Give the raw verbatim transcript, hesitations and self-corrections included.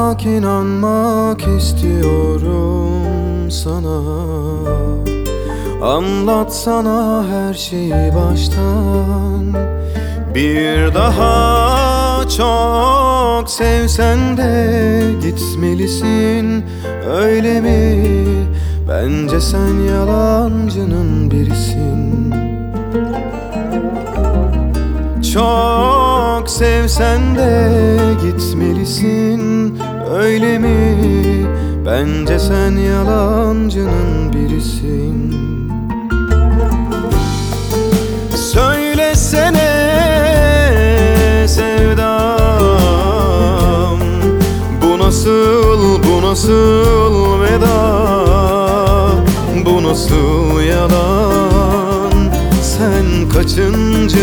İnanmak, inanmak istiyorum sana. Anlatsana her şeyi baştan. Bir daha çok sevsen de gitmelisin, öyle mi? Bence sen yalancının birisin. Çok sevsen de gitmelisin, öyle mi? Bence sen yalancının birisin. Söylesene sevdam, bu nasıl, bu nasıl veda, bu nasıl yalan? Sen kaçıncı